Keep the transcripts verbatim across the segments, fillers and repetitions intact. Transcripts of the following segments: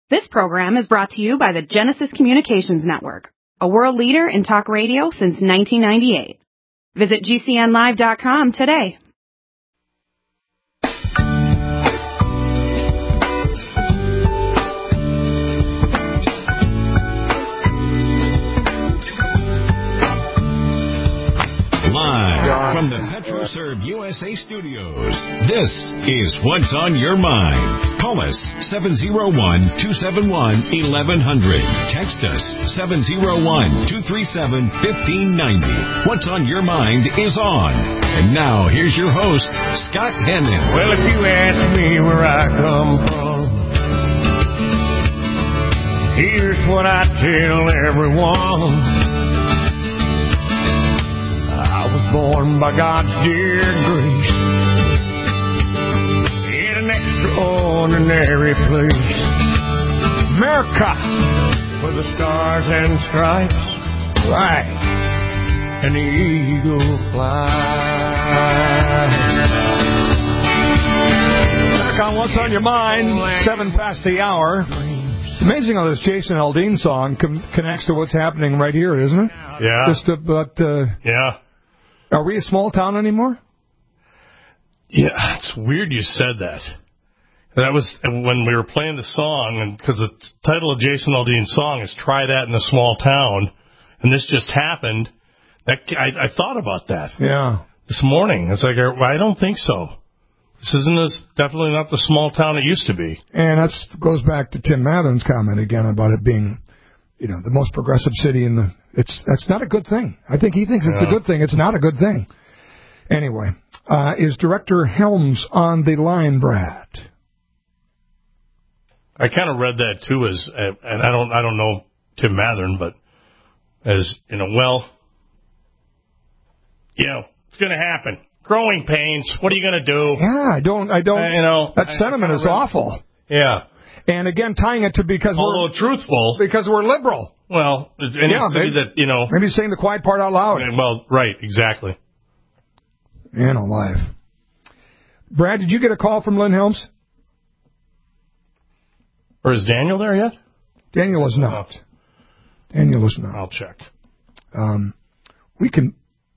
This program is brought to you by the Genesis Communications Network, a world leader in talk radio since nineteen ninety-eight. Visit G C N live dot com today. Live from the PetroServe U S A studios, this is What's on Your Mind. Call us seven oh one, two seven one, eleven hundred. Text us seven oh one, two three seven, one five nine oh. What's on Your Mind is on. And now, here's your host, Scott Hennon. Well, if you ask me where I come from, here's what I tell everyone. I was born by God's dear grace in an extraordinary place, America, where the stars and stripes, right, and the eagle flies. Back on What's on Your Mind, seven past the hour. It's amazing how this Jason Aldean song com- connects to what's happening right here, isn't it? Yeah. Just about, uh, yeah. Are we a small town anymore? Yeah, it's weird you said that. That was when we were playing the song, and because the title of Jason Aldean's song is "Try That in a Small Town," and this just happened. That I, I thought about that. Yeah. This morning, it's like I don't think so. This isn't as definitely not the small town it used to be. And that goes back to Tim Mathern's comment again about it being, you know, the most progressive city in the. It's that's not a good thing. I think he thinks it's yeah. a good thing. It's not a good thing. Anyway, uh, is Director Helms on the line, Brad? I kind of read that too, as and I don't I don't know Tim Mathern, but as you know, well, you know, it's going to happen. Growing pains. What are you going to do? Yeah, I don't. I don't. Uh, you know, that I, sentiment I is read, awful. Yeah. And again, tying it to because although we're truthful, because we're liberal. Well, any yeah, city maybe, that you know, maybe saying the quiet part out loud. Well, right, exactly. And alive. Brad, did you get a call from Lynn Helms? Or is Daniel there yet? Daniel is not. Oh. Daniel is not. I'll check. Um, we can.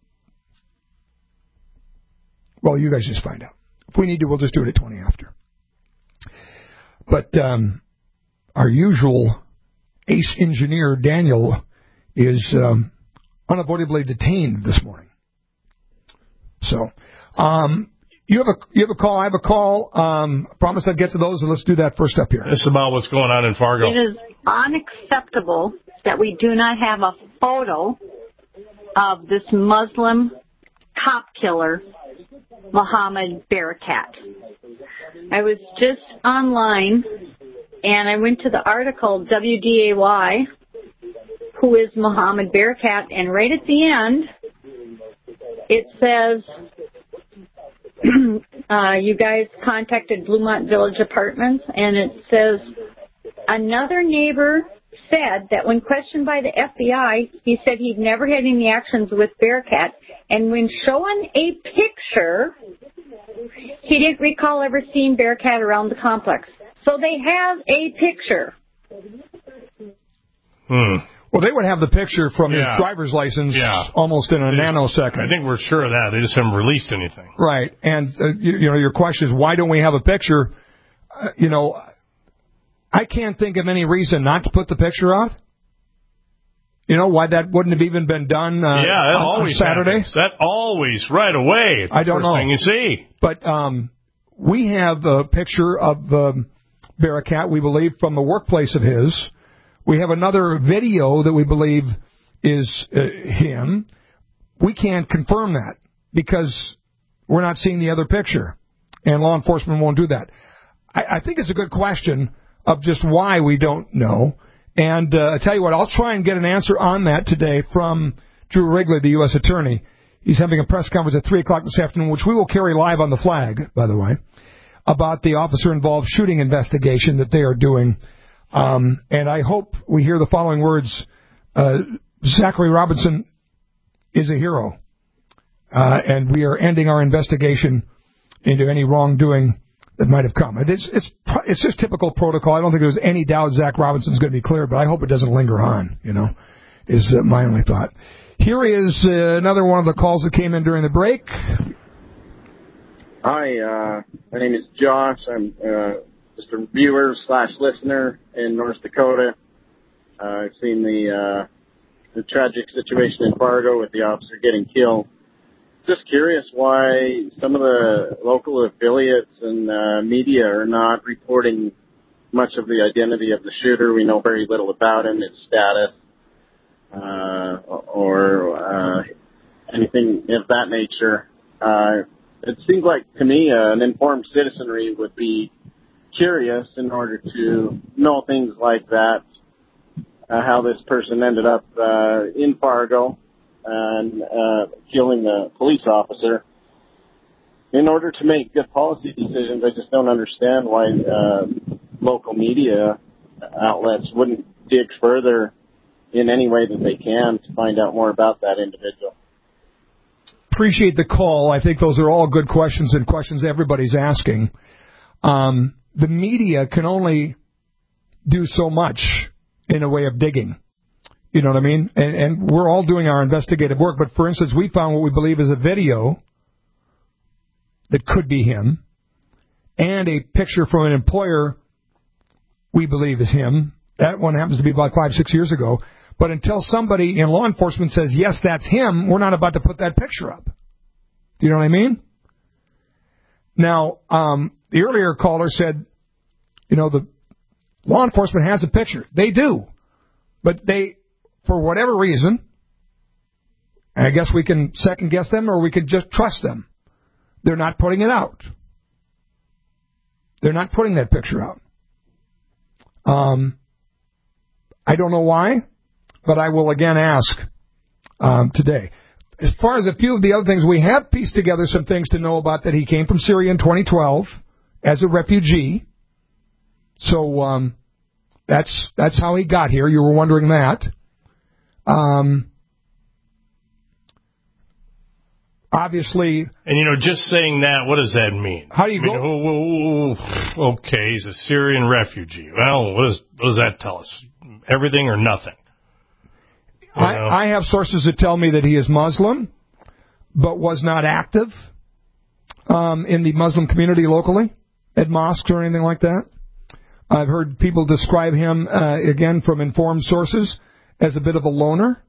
Well, you guys just find out. If we need to, we'll just do it at twenty after. But um, our usual ace engineer, Daniel, is um, unavoidably detained this morning. So, um, you have a you have a call. I have a call. Um, I promise I'd get to those, and let's do that first up here. This is about what's going on in Fargo. It is unacceptable that we do not have a photo of this Muslim cop killer, Mohammed Barakat. I was just online, and I went to the article, W D A Y, who is Mohammed Barakat, and right at the end, it says, uh, you guys contacted Bluemont Village Apartments, and it says, another neighbor said that when questioned by the F B I, he said he'd never had any actions with Barakat, and when shown a picture, he didn't recall ever seeing Barakat around the complex. So they have a picture. Hmm. Well, they would have the picture from yeah. his driver's license yeah. almost in a they nanosecond. Just, I think we're sure of that. They just haven't released anything. Right. And, uh, you, you know, your question is, why don't we have a picture? Uh, you know, I can't think of any reason not to put the picture out. You know, why that wouldn't have even been done uh, yeah, that on, always on Saturday? Happens. That always, right away. It's I don't the first know. thing you see. But um, we have a picture of um, Barakat, we believe, from the workplace of his. We have another video that we believe is uh, him. We can't confirm that because we're not seeing the other picture, and law enforcement won't do that. I, I think it's a good question of just why we don't know. And uh, I tell you what, I'll try and get an answer on that today from Drew Wrigley, the U S Attorney. He's having a press conference at three o'clock this afternoon, which we will carry live on the flag, by the way, about the officer-involved shooting investigation that they are doing. Um, and I hope we hear the following words. Uh, Zachary Robinson is a hero. Uh, and we are ending our investigation into any wrongdoing that might have come. It's, it's, it's just typical protocol. I don't think there's any doubt Zach Robinson's going to be cleared, but I hope it doesn't linger on, you know, is uh, my only thought. Here is uh, another one of the calls that came in during the break. Hi, uh, my name is Josh. I'm uh, just a viewer slash listener in North Dakota. Uh, I've seen the uh, the tragic situation in Fargo with the officer getting killed. Just curious why some of the local affiliates and uh, media are not reporting much of the identity of the shooter. We know very little about him, his status, uh, or uh, anything of that nature. Uh, it seems like, to me, uh, an informed citizenry would be curious in order to know things like that, uh, how this person ended up uh, in Fargo and uh, killing the police officer. In order to make good policy decisions, I just don't understand why uh, local media outlets wouldn't dig further in any way that they can to find out more about that individual. Appreciate the call. I think those are all good questions and questions everybody's asking. Um, the media can only do so much in a way of digging. You know what I mean? And, and we're all doing our investigative work. But, for instance, we found what we believe is a video that could be him and a picture from an employer we believe is him. That one happens to be about five, six years ago. But until somebody in law enforcement says, yes, that's him, we're not about to put that picture up. Do you know what I mean? Now, um, the earlier caller said, you know, the law enforcement has a picture. They do. But they, for whatever reason, and I guess we can second guess them or we could just trust them, they're not putting it out. They're not putting that picture out. Um, I don't know why. But I will again ask um, today. As far as a few of the other things, we have pieced together some things to know about that he came from Syria in twenty twelve as a refugee. So um, that's that's how he got here. You were wondering that. Um, obviously. And, you know, just saying that, what does that mean? How do you I mean, go? Oh, oh, oh, okay, he's a Syrian refugee. Well, what, is, what does that tell us? Everything or nothing? I, I have sources that tell me that he is Muslim, but was not active um, in the Muslim community locally, at mosques or anything like that. I've heard people describe him, uh, again, from informed sources, as a bit of a loner.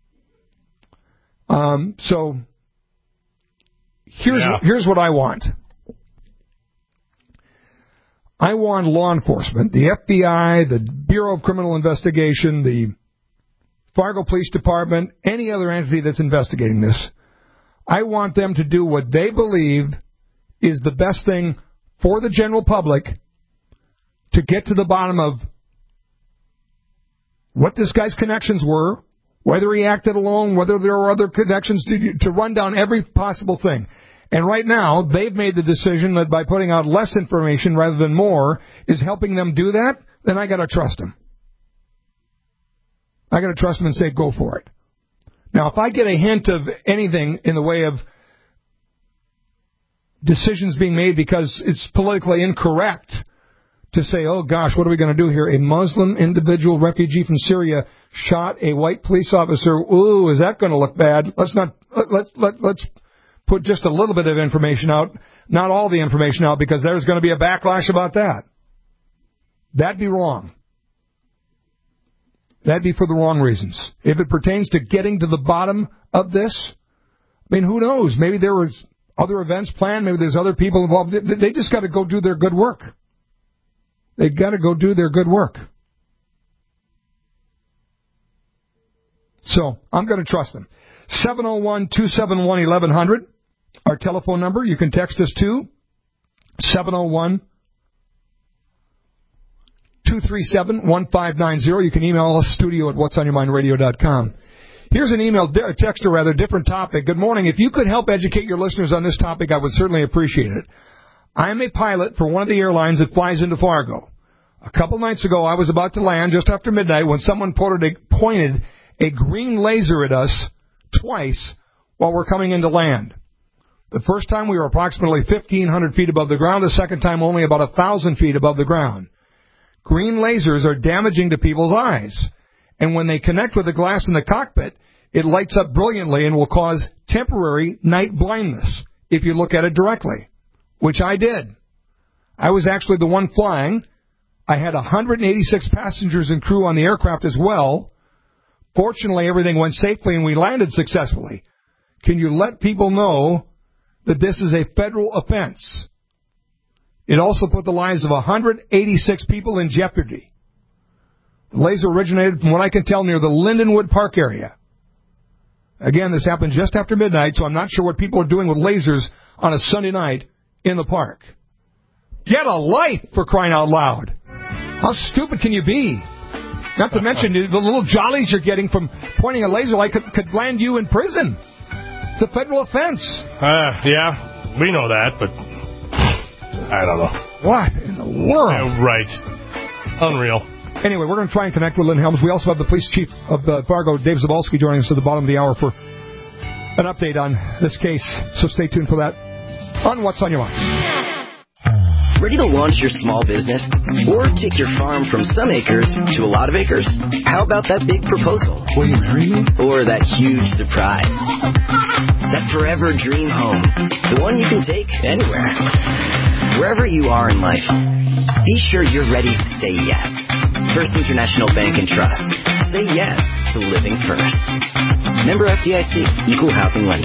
Um, so here's yeah. here's what I want. I want law enforcement, the F B I, the Bureau of Criminal Investigation, the Fargo Police Department, any other entity that's investigating this, I want them to do what they believe is the best thing for the general public to get to the bottom of what this guy's connections were, whether he acted alone, whether there were other connections, to, to run down every possible thing. And right now, they've made the decision that by putting out less information rather than more is helping them do that, then I got to trust them. I got to trust them and say, go for it. Now, if I get a hint of anything in the way of decisions being made because it's politically incorrect to say, oh, gosh, what are we going to do here? A Muslim individual refugee from Syria shot a white police officer. Ooh, is that going to look bad? Let's not, let's, let, let's put just a little bit of information out, not all the information out, because there's going to be a backlash about that. That'd be wrong. That'd be for the wrong reasons. If it pertains to getting to the bottom of this, I mean, who knows? Maybe there was other events planned. Maybe there's other people involved. They just got to go do their good work. They got to go do their good work. So I'm going to trust them. seven oh one, two seven one, eleven hundred, our telephone number. You can text us to seven oh one, two three seven, one five nine zero. You can email us, studio at what's on your mind radio dot com. Here's an email, a text, or rather, different topic. Good morning. If you could help educate your listeners on this topic, I would certainly appreciate it. I am a pilot for one of the airlines that flies into Fargo. A couple nights ago, I was about to land just after midnight when someone pointed a, pointed a green laser at us twice while we're coming into land. The first time we were approximately fifteen hundred feet above the ground. The second time only about one thousand feet above the ground. Green lasers are damaging to people's eyes. And when they connect with the glass in the cockpit, it lights up brilliantly and will cause temporary night blindness if you look at it directly, which I did. I was actually the one flying. I had one hundred eighty-six passengers and crew on the aircraft as well. Fortunately, everything went safely and we landed successfully. Can you let people know that this is a federal offense? It also put the lives of one hundred eighty-six people in jeopardy. The laser originated, from what I can tell, near the Lindenwood Park area. Again, this happened just after midnight, so I'm not sure what people are doing with lasers on a Sunday night in the park. Get a life, for crying out loud. How stupid can you be? Not to mention the little jollies you're getting from pointing a laser light could, could land you in prison. It's a federal offense. Uh, yeah, we know that, but I don't know. What in the world? Yeah, right. Unreal. Anyway, we're going to try and connect with Lynn Helms. We also have the police chief of uh, Fargo, Dave Zabalski, joining us at the bottom of the hour for an update on this case. So stay tuned for that on What's on Your Mind. Ready to launch your small business? Or take your farm from some acres to a lot of acres? How about that big proposal? Will you marry me? Or that huge surprise? That forever dream home. The one you can take anywhere. Wherever you are in life, be sure you're ready to say yes. First International Bank and Trust. Say yes to living first. Member F D I C. Equal Housing Lender.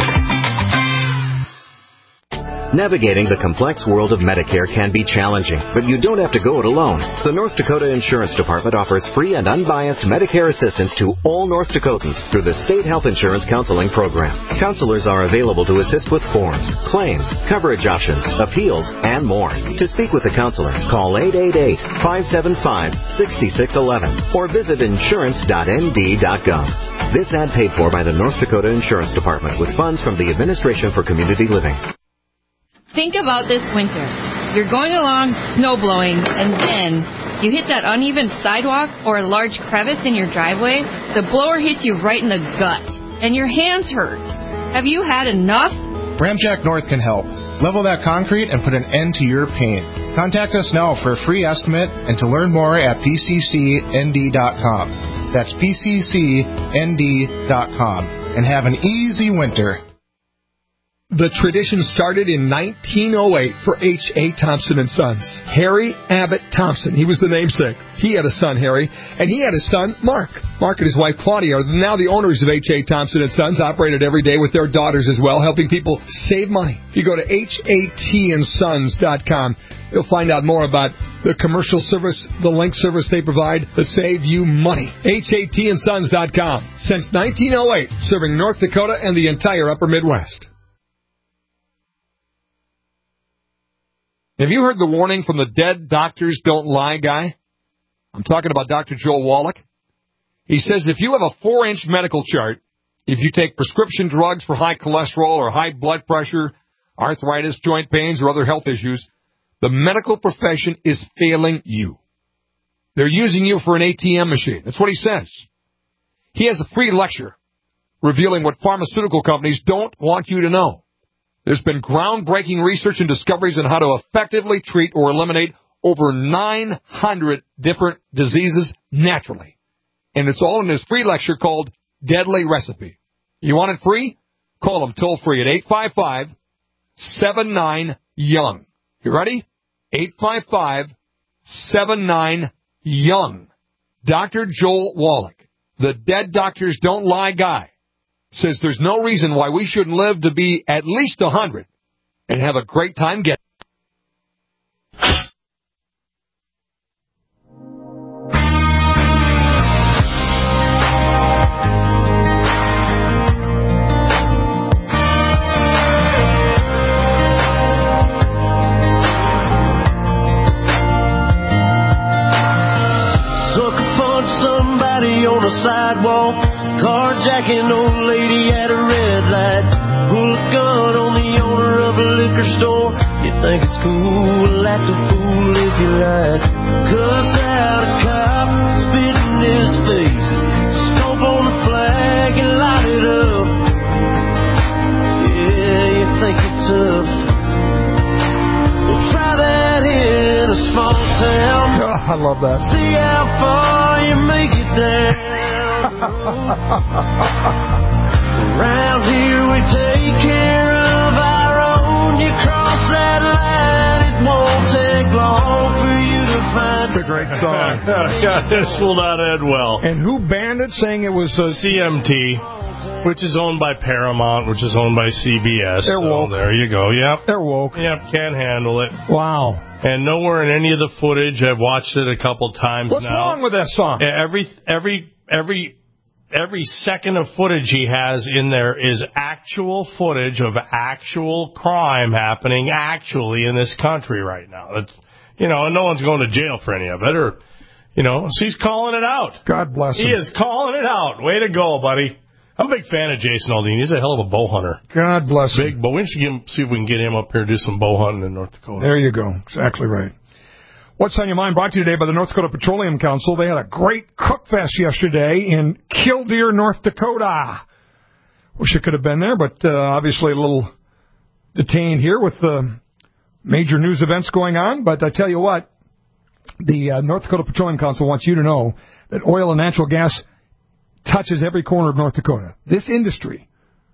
Navigating the complex world of Medicare can be challenging, but you don't have to go it alone. The North Dakota Insurance Department offers free and unbiased Medicare assistance to all North Dakotans through the State Health Insurance Counseling Program. Counselors are available to assist with forms, claims, coverage options, appeals, and more. To speak with a counselor, call eight eight eight, five seven five, six six one one or visit insurance dot n d dot gov. This ad paid for by the North Dakota Insurance Department with funds from the Administration for Community Living. Think about this winter. You're going along snowblowing, and then you hit that uneven sidewalk or a large crevice in your driveway. The blower hits you right in the gut, and your hands hurt. Have you had enough? Ramjack North can help. Level that concrete and put an end to your pain. Contact us now for a free estimate and to learn more at p c c n d dot com. That's p c c n d dot com. And have an easy winter. The tradition started in nineteen oh eight for H A. Thompson and Sons. Harry Abbott Thompson, he was the namesake. He had a son, Harry, and he had a son, Mark. Mark and his wife, Claudia, are now the owners of H A. Thompson and Sons, operated every day with their daughters as well, helping people save money. If you go to H A T and sons dot com, you'll find out more about the commercial service, the link service they provide that save you money. H A T and sons dot com. Since nineteen oh eight, serving North Dakota and the entire upper Midwest. Have you heard the warning from the dead doctors don't lie guy? I'm talking about Doctor Joel Wallach. He says if you have a four-inch medical chart, if you take prescription drugs for high cholesterol or high blood pressure, arthritis, joint pains, or other health issues, the medical profession is failing you. They're using you for an A T M machine. That's what he says. He has a free lecture revealing what pharmaceutical companies don't want you to know. There's been groundbreaking research and discoveries on how to effectively treat or eliminate over nine hundred different diseases naturally. And it's all in this free lecture called Deadly Recipe. You want it free? Call them toll free at eight five five, seven nine, young. You ready? eight five five, seven nine, young. Doctor Joel Wallach, the dead doctors don't lie guy, says there's no reason why we shouldn't live to be at least one hundred and have a great time getting. Sucker punch somebody on the sidewalk. Carjacking old lady at a red light. Pull a gun on the owner of a liquor store. You think it's cool, act a fool if you like. Cuss out a cop, spit in his face. Stomp on the flag and light it up. Yeah, you think it's a love that. See how far you make it down. Around here we take care of our own. You cross that line, it won't take long for you to find. It's a great song. Yeah, this will not end well. And who banned it, saying it was a C M T, which is owned by Paramount, which is owned by C B S. They're so woke. There you go. Yep. They're woke. Yep, can't handle it. Wow. And nowhere in any of the footage, I've watched it a couple times What's now. wrong with that song? Every every every every second of footage he has in there is actual footage of actual crime happening actually in this country right now. That's, you know, and no one's going to jail for any of it, or, you know, so he's calling it out. God bless him. He is calling it out. Way to go, buddy. I'm a big fan of Jason Aldean. He's a hell of a bow hunter. God bless him. Big bow. We should get him, see if we can get him up here and do some bow hunting in North Dakota. There you go. Exactly right. What's on Your Mind brought to you today by the North Dakota Petroleum Council. They had a great cook fest yesterday in Killdeer, North Dakota. Wish I could have been there, but uh, obviously a little detained here with the major news events going on. But I tell you what, the uh, North Dakota Petroleum Council wants you to know that oil and natural gas touches every corner of North Dakota. This industry,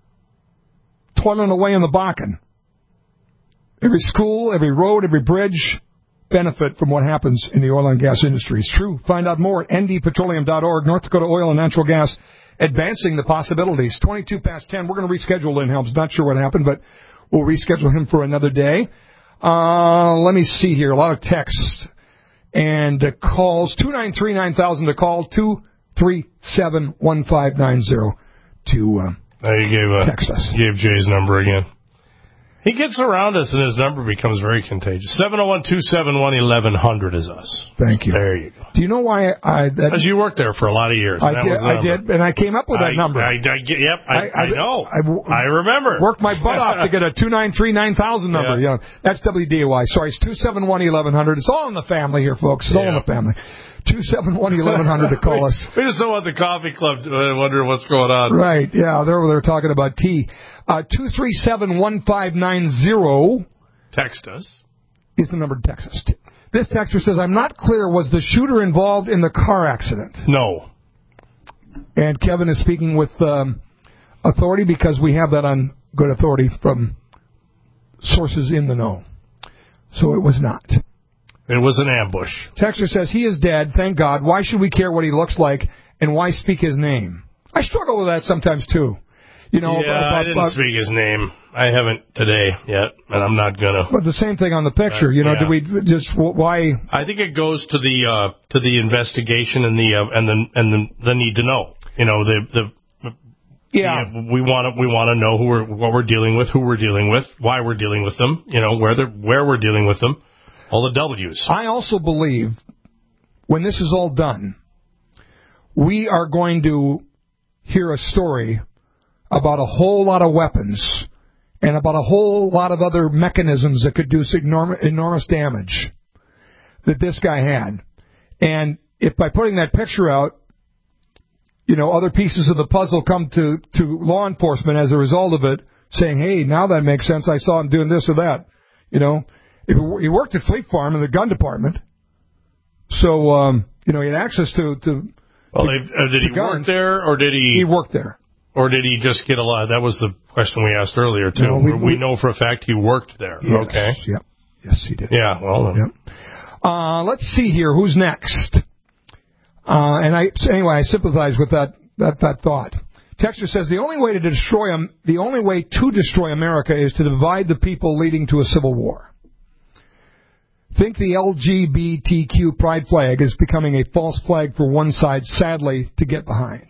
toiling away in the Bakken. Every school, every road, every bridge benefit from what happens in the oil and gas industry. It's true. Find out more at n d petroleum dot org. North Dakota Oil and Natural Gas, advancing the possibilities. twenty-two past ten. We're going to reschedule Lynn Helms. Not sure what happened, but we'll reschedule him for another day. Uh, let me see here. A lot of texts and uh, calls. two nine three nine thousand to call. two three seven one five nine zero to uh, now you gave, uh, text us. Gave Jay's number again. He gets around us, and his number becomes very contagious. seven oh one, two seven one, eleven hundred is us. Thank you. There you go. Do you know why I... Because you worked there for a lot of years. I did, I did, and I came up with that I, number. I, I, yep, I, I, I know. I, I remember. Worked my butt off to get a two nine three nine thousand number. Yeah. You know, that's W D A Y. Sorry, it's two seven one, eleven hundred. It's all in the family here, folks. It's yeah. all in the family. two seven one, eleven hundred to call us. We just don't want the coffee club uh, wondering what's going on. Right, yeah. They're, they're talking about tea. Uh, two three seven one five nine zero. Text us. Is the number to text us. This texter says, I'm not clear, was the shooter involved in the car accident? No. And Kevin is speaking with um, authority because we have that on good authority from sources in the know. So it was not. It was an ambush. Texter says, he is dead, thank God. Why should we care what he looks like, and why speak his name? I struggle with that sometimes, too. You know, yeah, about, I didn't about, speak his name. I haven't today yet, and I'm not gonna. But the same thing on the picture, you know. Yeah. Do we just why? I think it goes to the uh, to the investigation and the uh, and the and the, the need to know. You know, the the yeah. The, we want to we want to know who we're what we're dealing with, who we're dealing with, why we're dealing with them. You know, where they where we're dealing with them, all the W's. I also believe when this is all done, we are going to hear a story about a whole lot of weapons and about a whole lot of other mechanisms that could do enormous, enormous damage that this guy had. And if by putting that picture out, you know, other pieces of the puzzle come to, to law enforcement as a result of it, saying, hey, now that makes sense. I saw him doing this or that. You know, if he worked at Fleet Farm in the gun department. So, um, you know, he had access to, to well, to, uh, did to he guns. work there or did he? He worked there. Or did he just get a lot? That was the question we asked earlier, too. No, we, we know for a fact he worked there. Yes, okay. Yep. Yes, he did. Yeah, well. Yep. Uh, let's see here. Who's next? Uh, and I, so anyway, I sympathize with that, that, that thought. Texter says, the only way to destroy them, the only way to destroy America is to divide the people, leading to a civil war. Think the L G B T Q pride flag is becoming a false flag for one side, sadly, to get behind.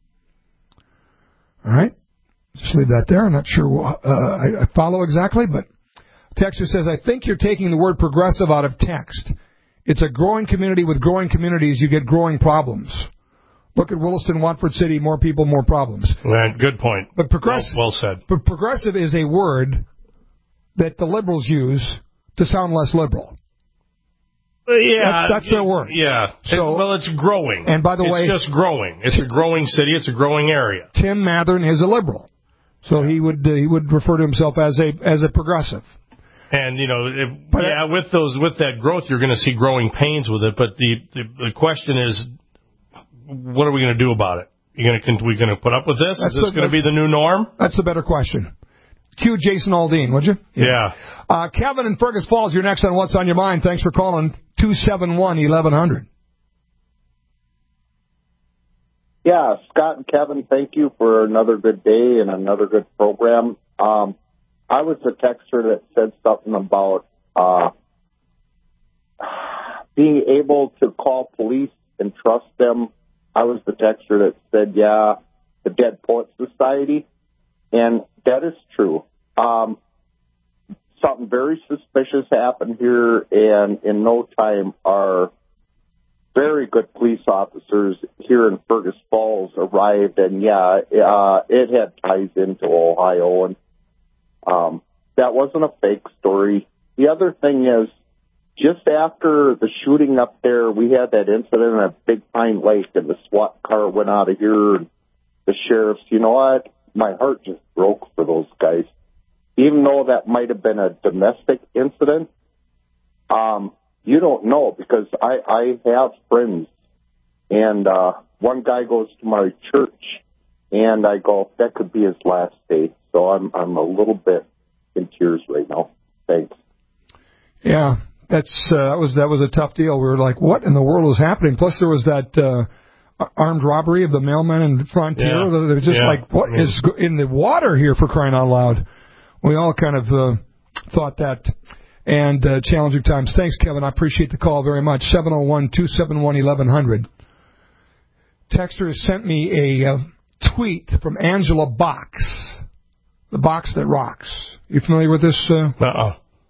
All right, just leave that there. I'm not sure uh, I, I follow exactly, but Texter says, I think you're taking the word progressive out of text. It's a growing community. With growing communities, you get growing problems. Look at Williston, Watford City, more people, more problems. Well, good point. But progressive, well, well said. But progressive is a word that the liberals use to sound less liberal. Uh, yeah, that's, that's their word. Yeah. So, it, well, it's growing. And by the it's way, it's just growing. It's a growing city. It's a growing area. Tim Mathern is a liberal, so he would uh, he would refer to himself as a as a progressive. And, you know, if, yeah, with those, with that growth, you're going to see growing pains with it. But the, the, the question is, what are we going to do about it? You going to, we going to put up with this? That's is this going to be the new norm? That's the better question. Cue Jason Aldean, would you? Yeah. yeah. Uh, Kevin in Fergus Falls, you're next on What's on Your Mind. Thanks for calling. two seven one, eleven hundred. Yeah, Scott and Kevin, thank you for another good day and another good program. Um, I was the texter that said something about uh, being able to call police and trust them. I was the texter that said, yeah, the Dead Poets Society. And that is true. Um, something very suspicious happened here, and in no time, our very good police officers here in Fergus Falls arrived, and yeah, uh, it had ties into Ohio, and um, that wasn't a fake story. The other thing is, just after the shooting up there, we had that incident at Big Pine Lake, and the SWAT car went out of here, and the sheriffs, you know what? My heart just broke for those guys. Even though that might have been a domestic incident, um, you don't know, because I, I have friends, and uh, one guy goes to my church, and I go, that could be his last day. So I'm I'm a little bit in tears right now. Thanks. Yeah, that's uh, that was that was a tough deal. We were like, what in the world is happening? Plus, there was that uh, armed robbery of the mailman in Frontier. Yeah. It was just yeah. like, what I mean, is in the water here, for crying out loud? We all kind of uh, thought that. And uh, challenging times. Thanks, Kevin. I appreciate the call very much. seven oh one, two seven one, eleven hundred. Texter has sent me a uh, tweet from Angela Box, the box that rocks. You familiar with this? Uh? Uh-uh.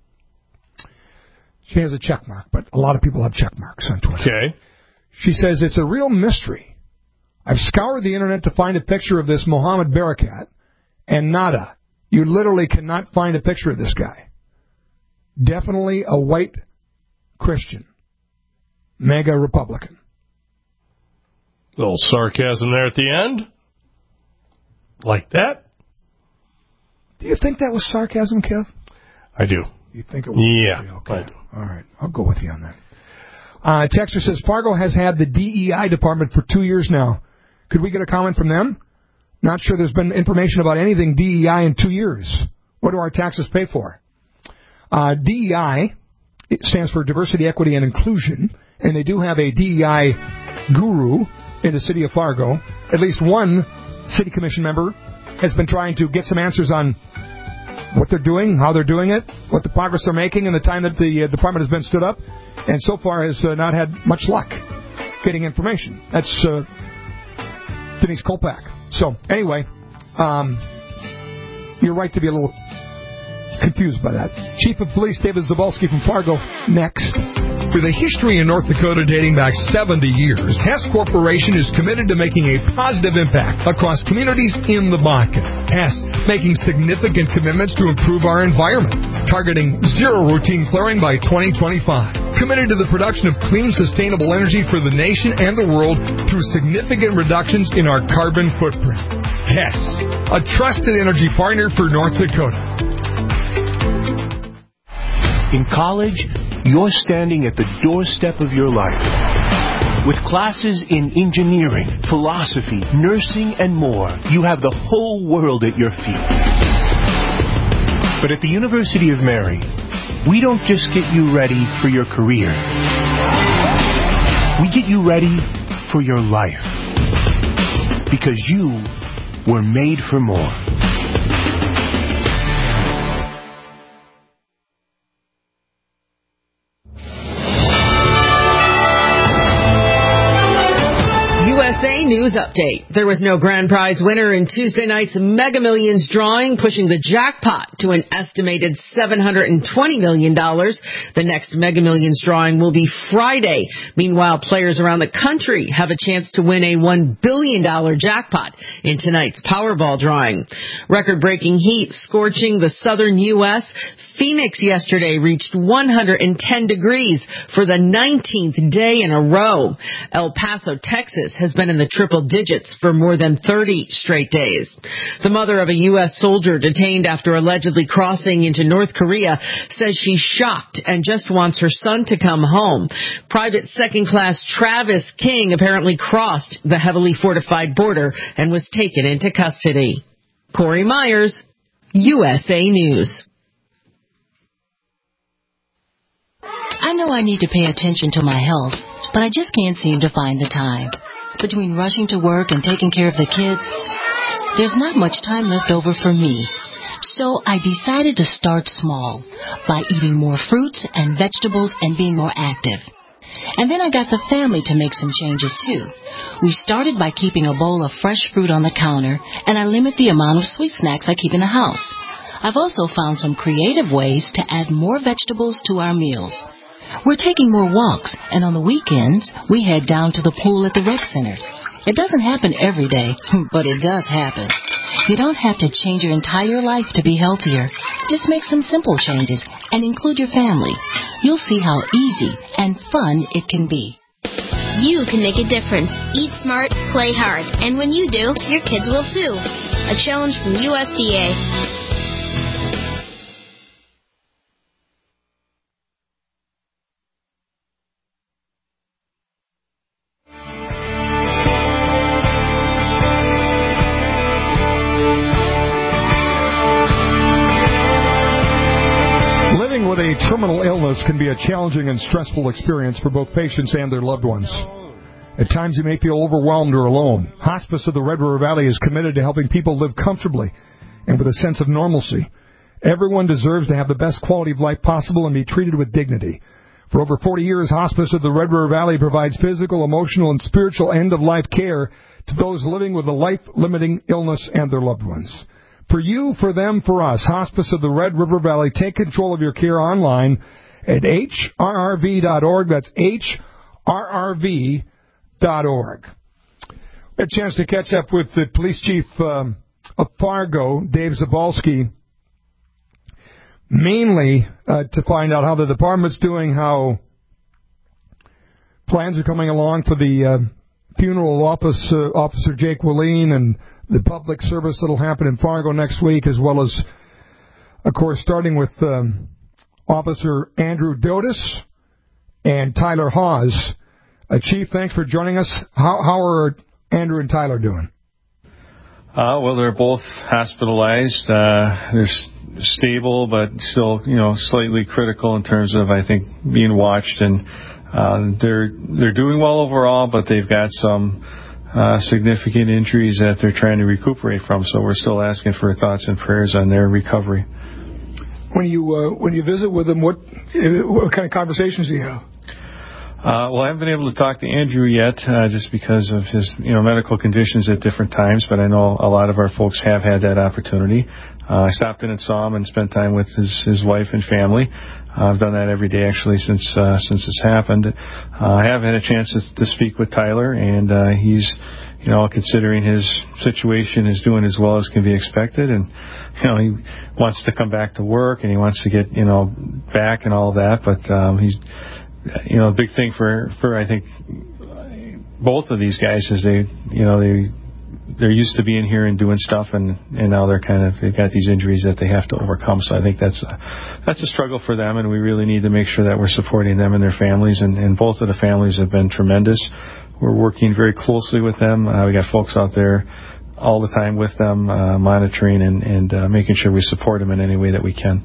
She has a check mark, but a lot of people have check marks on Twitter. Okay. She says, it's a real mystery. I've scoured the internet to find a picture of this Mohammed Barakat, and nada. You literally cannot find a picture of this guy. Definitely a white Christian. Mega Republican. A little sarcasm there at the end. Like that. Do you think that was sarcasm, Kev? I do. You think it was? Yeah. Okay. I do. All right. I'll go with you on that. Uh, Texter says, Fargo has had the D E I department for two years now. Could we get a comment from them? Not sure there's been information about anything D E I in two years. What do our taxes pay for? Uh, D E I, it stands for Diversity, Equity, and Inclusion, and they do have a D E I guru in the city of Fargo. At least one city commission member has been trying to get some answers on what they're doing, how they're doing it, what the progress they're making in the time that the uh, department has been stood up, and so far has uh, not had much luck getting information. That's uh, Denise Kolpak. So, anyway, um, you're right to be a little confused by that. Chief of Police David Zabolski from Fargo, next. With a history in North Dakota dating back seventy years, Hess Corporation is committed to making a positive impact across communities in the Bakken. Hess making significant commitments to improve our environment, targeting zero routine flaring by twenty twenty-five. Committed to the production of clean, sustainable energy for the nation and the world through significant reductions in our carbon footprint. Hess, a trusted energy partner for North Dakota. In college, you're standing at the doorstep of your life. With classes in engineering, philosophy, nursing, and more, you have the whole world at your feet. But at the University of Mary, we don't just get you ready for your career. We get you ready for your life. Because you were made for more. U S A News Update. There was no grand prize winner in Tuesday night's Mega Millions drawing, pushing the jackpot to an estimated seven hundred twenty million dollars. The next Mega Millions drawing will be Friday. Meanwhile, players around the country have a chance to win a one billion dollars jackpot in tonight's Powerball drawing. Record-breaking heat scorching the southern U S Phoenix yesterday reached one hundred ten degrees for the nineteenth day in a row. El Paso, Texas has been been in the triple digits for more than thirty straight days. The mother of a U S soldier detained after allegedly crossing into North Korea says she's shocked and just wants her son to come home. Private Second Class Travis King apparently crossed the heavily fortified border and was taken into custody. Corey Myers, U S A News. I know I need to pay attention to my health, but I just can't seem to find the time. Between rushing to work and taking care of the kids, there's not much time left over for me. So I decided to start small by eating more fruits and vegetables and being more active. And then I got the family to make some changes too. We started by keeping a bowl of fresh fruit on the counter, and I limit the amount of sweet snacks I keep in the house. I've also found some creative ways to add more vegetables to our meals. We're taking more walks, and on the weekends, we head down to the pool at the rec center. It doesn't happen every day, but it does happen. You don't have to change your entire life to be healthier. Just make some simple changes and include your family. You'll see how easy and fun it can be. You can make a difference. Eat smart, play hard. And when you do, your kids will too. A challenge from U S D A. With a terminal illness can be a challenging and stressful experience for both patients and their loved ones. At times you may feel overwhelmed or alone. Hospice of the Red River Valley is committed to helping people live comfortably and with a sense of normalcy. Everyone deserves to have the best quality of life possible and be treated with dignity. For over forty years, Hospice of the Red River Valley provides physical, emotional, and spiritual end-of-life care to those living with a life-limiting illness and their loved ones. For you, for them, for us, Hospice of the Red River Valley, take control of your care online at H R R V dot org. That's H R R V dot org. We had a chance to catch up with the police chief um, of Fargo, Dave Zabalski, mainly uh, to find out how the department's doing, how plans are coming along for the uh, funeral of Officer, Officer Jake Willeen and the public service that will happen in Fargo next week, as well as, of course, starting with um, Officer Andrew Dotis and Tyler Hawes. Uh, Chief, thanks for joining us. How, how are Andrew and Tyler doing? Uh, well, they're both hospitalized. Uh, they're s- stable, but still, you know, slightly critical in terms of, I think, being watched. And uh, they're they're doing well overall, but they've got some Uh, significant injuries that they're trying to recuperate from, so we're still asking for thoughts and prayers on their recovery. When you uh, when you visit with them, what what kind of conversations do you have? Uh, well, I haven't been able to talk to Andrew yet, uh, just because of his you know medical conditions at different times. But I know a lot of our folks have had that opportunity. Uh, I stopped in and saw him and spent time with his his wife and family. Uh, I've done that every day actually since uh, since this happened. Uh, I have had a chance to, to speak with Tyler, and uh, he's you know considering his situation is doing as well as can be expected, and you know he wants to come back to work and he wants to get you know back and all that. But um, he's you know a big thing for for I think both of these guys is they you know they. They're used to being here and doing stuff, and, and now they're kind of they've got these injuries that they have to overcome. So I think that's a, that's a struggle for them, and we really need to make sure that we're supporting them and their families. And, and both of the families have been tremendous. We're working very closely with them. Uh, we got folks out there all the time with them, uh, monitoring and, and uh, making sure we support them in any way that we can.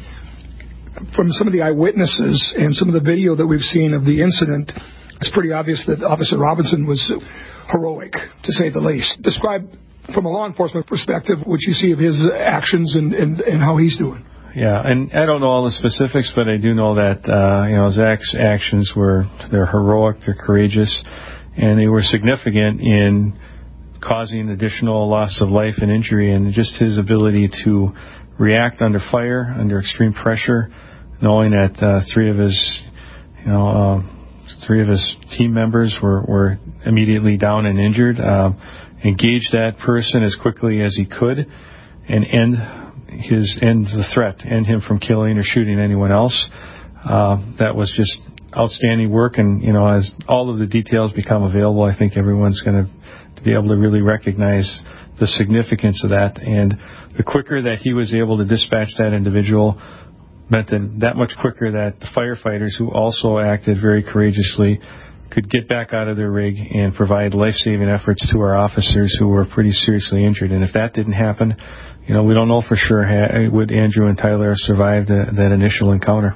From some of the eyewitnesses and some of the video that we've seen of the incident, it's pretty obvious that Officer Robinson was heroic, to say the least. Describe, from a law enforcement perspective, what you see of his actions and, and, and how he's doing. Yeah, and I don't know all the specifics, but I do know that uh, you know Zach's actions were they're heroic, they're courageous, and they were significant in causing additional loss of life and injury, and just his ability to react under fire, under extreme pressure, knowing that uh, three of his, you know. Uh, Three of his team members were, were immediately down and injured. Um, engage that person as quickly as he could, and end his end the threat, end him from killing or shooting anyone else. Uh, that was just outstanding work, and, you know, as all of the details become available, I think everyone's going to be able to really recognize the significance of that. And the quicker that he was able to dispatch that individual meant that that much quicker that the firefighters, who also acted very courageously, could get back out of their rig and provide life-saving efforts to our officers who were pretty seriously injured. And if that didn't happen, you know, we don't know for sure would Andrew and Tyler have survived that, that initial encounter.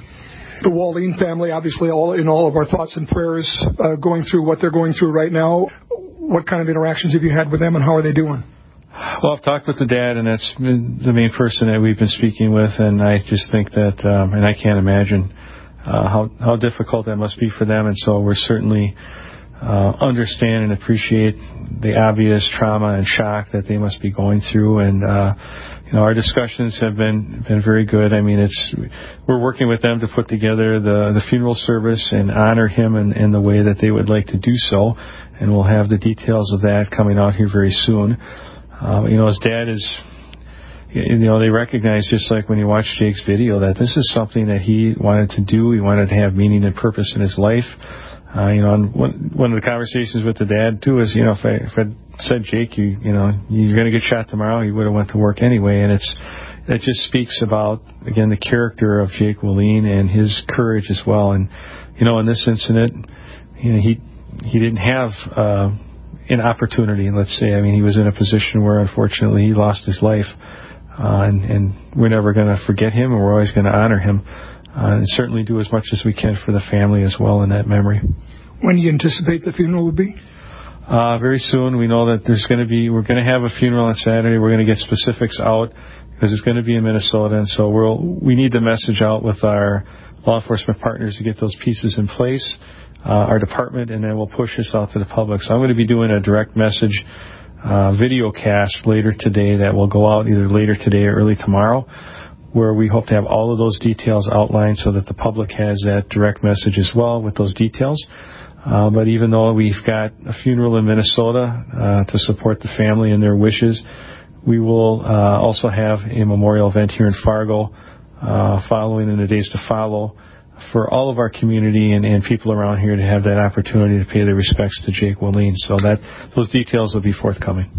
The Waldine family, obviously, all in all of our thoughts and prayers, uh, going through what they're going through right now. What kind of interactions have you had with them, and how are they doing? Well, I've talked with the dad, and that's the main person that we've been speaking with, and I just think that, um, and I can't imagine uh, how how difficult that must be for them, and so we're certainly uh, understand and appreciate the obvious trauma and shock that they must be going through, and uh, you know, our discussions have been been very good. I mean, it's we're working with them to put together the the funeral service and honor him in, in the way that they would like to do so, and we'll have the details of that coming out here very soon. Uh, you know, his dad is, you know, they recognize, just like when you watch Jake's video, that this is something that he wanted to do. He wanted to have meaning and purpose in his life. Uh, you know, and one, one of the conversations with the dad, too, is, you know, if I, if I said, Jake, you, you know, you're going to get shot tomorrow, he would have went to work anyway. And it's, it just speaks about, again, the character of Jake Willeen and his courage as well. And, you know, in this incident, you know, he, he didn't have, uh, an opportunity, let's say. I mean, he was in a position where, unfortunately, he lost his life. Uh, and, and we're never going to forget him, and we're always going to honor him. Uh, and certainly do as much as we can for the family as well in that memory. When do you anticipate the funeral will be? Uh, very soon. We know that there's going to be, we're going to have a funeral on Saturday. We're going to get specifics out because it's going to be in Minnesota. And so we'll, we need the message out with our law enforcement partners to get those pieces in place, uh, our department, and then we'll push this out to the public. So I'm going to be doing a direct message uh, video cast later today that will go out either later today or early tomorrow, where we hope to have all of those details outlined so that the public has that direct message as well with those details. Uh, but even though we've got a funeral in Minnesota uh, to support the family and their wishes, we will uh, also have a memorial event here in Fargo uh, following in the days to follow for all of our community and, and people around here to have that opportunity to pay their respects to Jake Willeen. So that those details will be forthcoming.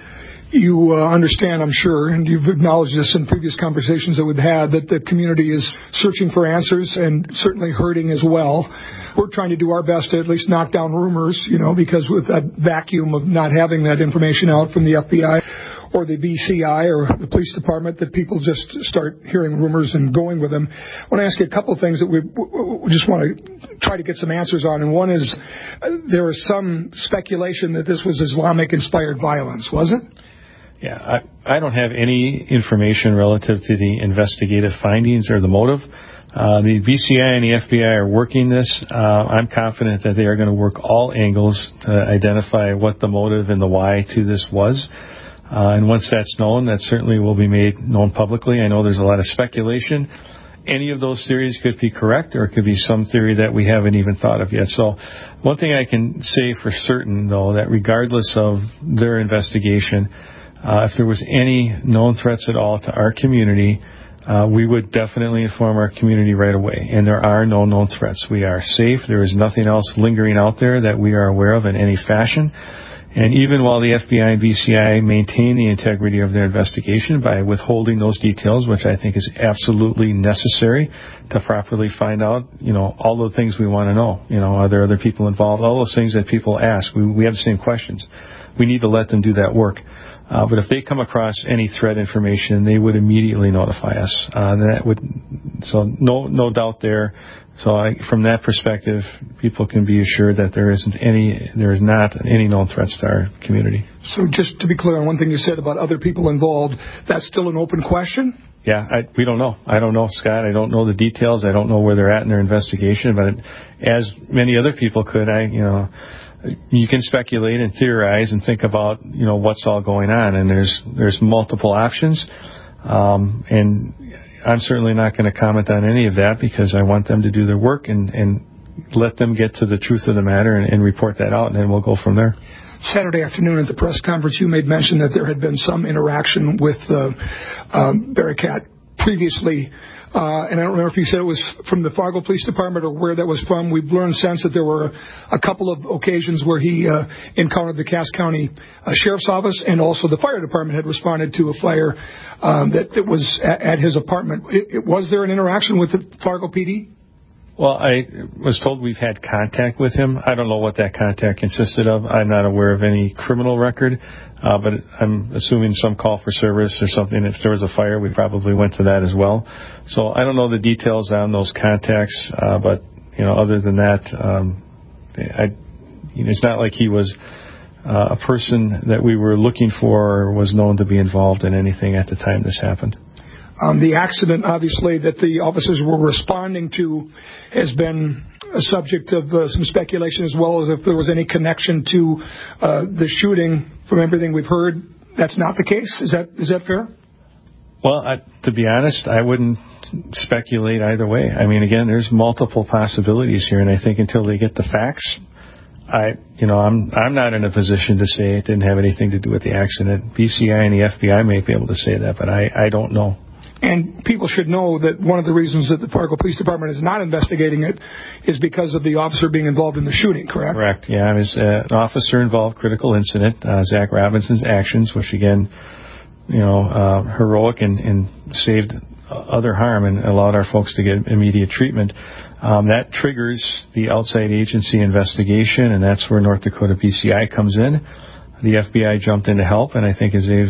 You uh, understand, I'm sure, and you've acknowledged this in previous conversations that we've had, that the community is searching for answers and certainly hurting as well. We're trying to do our best to at least knock down rumors, you know, because with that vacuum of not having that information out from the F B I or the B C I or the police department, that people just start hearing rumors and going with them. I want to ask you a couple of things that we, we just want to try to get some answers on. And one is, uh, there was some speculation that this was Islamic-inspired violence, was it? Yeah, I, I don't have any information relative to the investigative findings or the motive. Uh, the B C I and the F B I are working this. Uh, I'm confident that they are going to work all angles to identify what the motive and the why to this was. Uh, and once that's known, that certainly will be made known publicly. I know there's a lot of speculation. Any of those theories could be correct, or it could be some theory that we haven't even thought of yet. So one thing I can say for certain, though, that regardless of their investigation, Uh, if there was any known threats at all to our community, uh, we would definitely inform our community right away. And there are no known threats. We are safe. There is nothing else lingering out there that we are aware of in any fashion. And even while the F B I and B C I maintain the integrity of their investigation by withholding those details, which I think is absolutely necessary to properly find out, you know, all the things we want to know. You know, are there other people involved? All those things that people ask. We, we have the same questions. We need to let them do that work. Uh, but if they come across any threat information, they would immediately notify us. Uh, that would, so no, no doubt there. So I, from that perspective, people can be assured that there isn't any, there is not any known threats to our community. So just to be clear on one thing you said about other people involved, that's still an open question? Yeah, I, we don't know. I don't know, Scott. I don't know the details. I don't know where they're at in their investigation. But it, as many other people could, I, you know, you can speculate and theorize and think about, you know, what's all going on, and there's there's multiple options, um, and I'm certainly not going to comment on any of that because I want them to do their work and, and let them get to the truth of the matter and, and report that out, and then we'll go from there. Saturday afternoon at the press conference, you made mention that there had been some interaction with uh, um, Bearcat previously Uh, and I don't remember if you said it was from the Fargo Police Department or where that was from. We've learned since that there were a couple of occasions where he uh, encountered the Cass County uh, Sheriff's Office, and also the fire department had responded to a fire um, that, that was at, at his apartment. It, it, was there an interaction with the Fargo P D? Well, I was told we've had contact with him. I don't know what that contact consisted of. I'm not aware of any criminal record, uh, but I'm assuming some call for service or something. If there was a fire, we probably went to that as well. So I don't know the details on those contacts, uh, but, you know, other than that, um, I, you know, it's not like he was uh, a person that we were looking for or was known to be involved in anything at the time this happened. Um, the accident, obviously, that the officers were responding to has been a subject of uh, some speculation, as well as if there was any connection to uh, the shooting. From everything we've heard, that's not the case. Is that is that fair? Well, I, to be honest, I wouldn't speculate either way. I mean, again, there's multiple possibilities here, and I think until they get the facts, I, you know, I'm I'm not in a position to say it didn't have anything to do with the accident. B C I and the F B I may be able to say that, but I, I don't know. And people should know that one of the reasons that the Fargo Police Department is not investigating it is because of the officer being involved in the shooting, correct? Correct, yeah. It was uh, an officer-involved critical incident, uh, Zach Robinson's actions, which, again, you know, uh, heroic and, and saved other harm and allowed our folks to get immediate treatment. Um, that triggers the outside agency investigation, and that's where North Dakota B C I comes in. The F B I jumped in to help, and I think as they've...